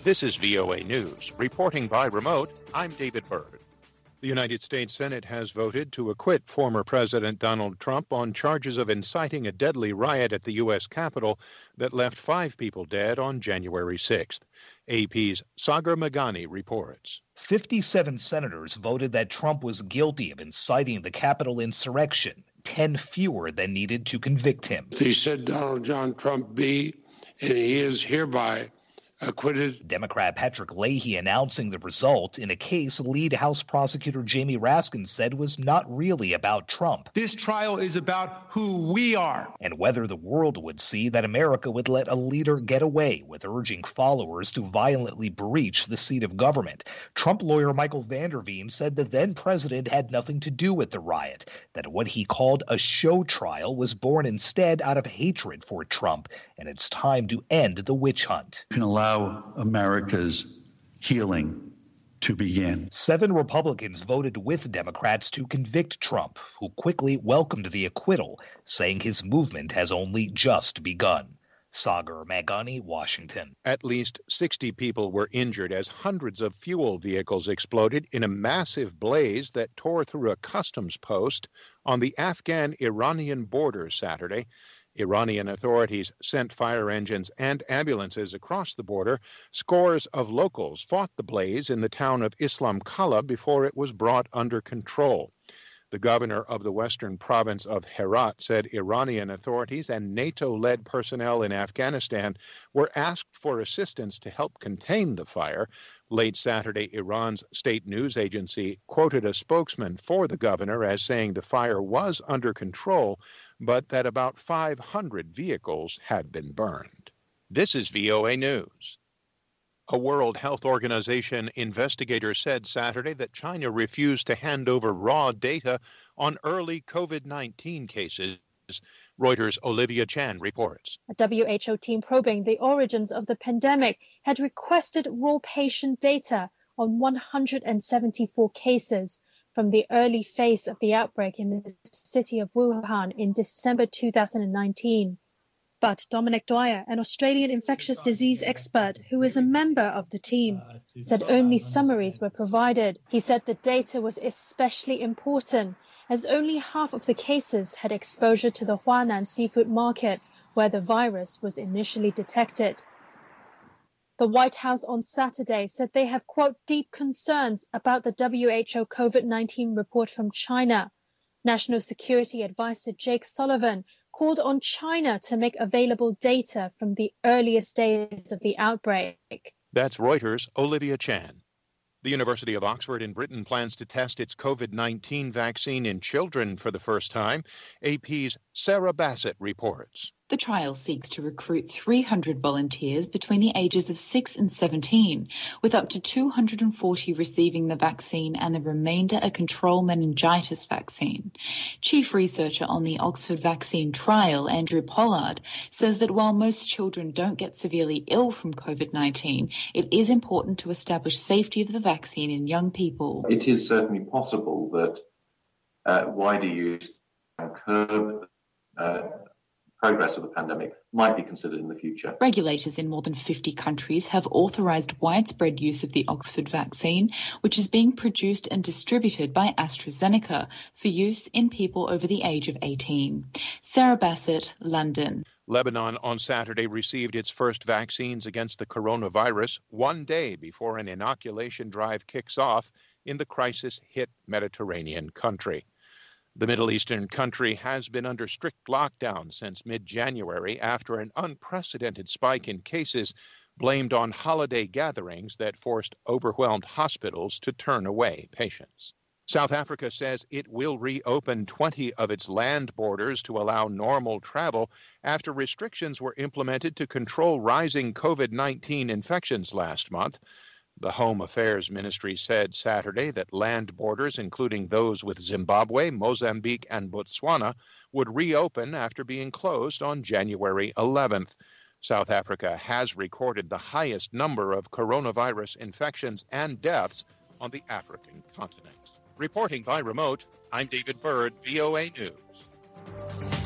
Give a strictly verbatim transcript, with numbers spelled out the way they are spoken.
This is V O A News. Reporting by remote, I'm David Byrd. The United States Senate has voted to acquit former President Donald Trump on charges of inciting a deadly riot at the U S Capitol that left five people dead on January sixth. A P's Sagar Meghani reports. fifty-seven senators voted that Trump was guilty of inciting the Capitol insurrection, ten fewer than needed to convict him. They said Donald John Trump be, and he is hereby acquitted. Democrat Patrick Leahy announcing the result in a case lead House prosecutor Jamie Raskin said was not really about Trump. This trial is about who we are. And whether the world would see that America would let a leader get away with urging followers to violently breach the seat of government. Trump lawyer Michael Vanderveen said the then president had nothing to do with the riot, that what he called a show trial was born instead out of hatred for Trump, and it's time to end the witch hunt. You can allow America's healing to begin. Seven Republicans voted with Democrats to convict Trump, who quickly welcomed the acquittal, saying his movement has only just begun. Sagar Meghani, Washington. At least sixty people were injured as hundreds of fuel vehicles exploded in a massive blaze that tore through a customs post on the Afghan-Iranian border Saturday. Iranian authorities sent fire engines and ambulances across the border. Scores of locals fought the blaze in the town of Islam Kala before it was brought under control. The governor of the western province of Herat said Iranian authorities and NATO-led personnel in Afghanistan were asked for assistance to help contain the fire. Late Saturday, Iran's state news agency quoted a spokesman for the governor as saying the fire was under control, but that about five hundred vehicles had been burned. This is V O A News. A World Health Organization investigator said Saturday that China refused to hand over raw data on early COVID nineteen cases. Reuters' Olivia Chan reports. A W H O team probing the origins of the pandemic had requested raw patient data on one hundred seventy-four cases from the early phase of the outbreak in the city of Wuhan in December two thousand nineteen. But Dominic Dwyer, an Australian infectious disease expert who is a member of the team, said only summaries were provided. He said the data was especially important as only half of the cases had exposure to the Huanan seafood market, where the virus was initially detected. The White House on Saturday said they have, quote, deep concerns about the W H O COVID nineteen report from China. National Security Advisor Jake Sullivan called on China to make available data from the earliest days of the outbreak. That's Reuters' Olivia Chan. The University of Oxford in Britain plans to test its COVID nineteen vaccine in children for the first time. A P's Sarah Bassett reports. The trial seeks to recruit three hundred volunteers between the ages of six and seventeen, with up to two hundred forty receiving the vaccine and the remainder a control meningitis vaccine. Chief researcher on the Oxford vaccine trial, Andrew Pollard, says that while most children don't get severely ill from COVID nineteen, it is important to establish safety of the vaccine in young people. It is certainly possible that uh, wider use and curb uh, progress of the pandemic might be considered in the future. Regulators in more than fifty countries have authorised widespread use of the Oxford vaccine, which is being produced and distributed by AstraZeneca for use in people over the age of eighteen. Sarah Bassett, London. Lebanon on Saturday received its first vaccines against the coronavirus one day before an inoculation drive kicks off in the crisis-hit Mediterranean country. The Middle Eastern country has been under strict lockdown since mid-January after an unprecedented spike in cases blamed on holiday gatherings that forced overwhelmed hospitals to turn away patients. South Africa says it will reopen twenty of its land borders to allow normal travel after restrictions were implemented to control rising COVID nineteen infections last month. The Home Affairs Ministry said Saturday that land borders, including those with Zimbabwe, Mozambique, and Botswana, would reopen after being closed on January eleventh. South Africa has recorded the highest number of coronavirus infections and deaths on the African continent. Reporting by remote, I'm David Byrd, V O A News.